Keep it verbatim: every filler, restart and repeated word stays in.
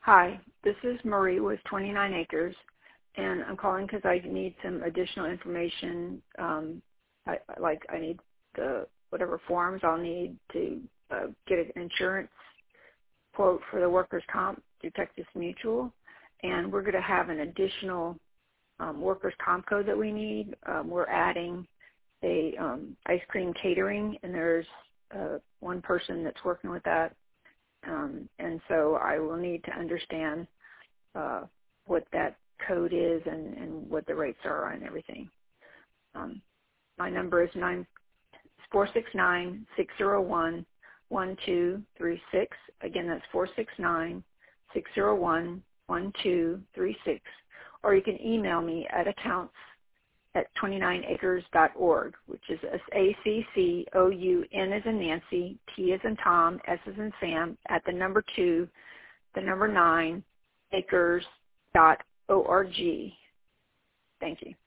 Hi, this is Marie with twenty-nine acres, and I'm calling because I need some additional information. Um, I, like I need the whatever forms I'll need to uh, get an insurance quote for the workers' comp through Texas Mutual, and we're going to have an additional um, workers' comp code that we need. Um, we're adding a um, ice cream catering, and there's uh, one person that's working with that. Um, and so I will need to understand uh, what that code is and, and what the rates are and everything. Um, my number is nine four six nine six zero one one two three six. Again, that's four six nine six zero one one two three six. Or you can email me at accounts at twenty-nine acres dot org, which is A C C O U N as in Nancy, T as in Tom, S as in Sam, at the number two, the number nine, acres dot org. Thank you.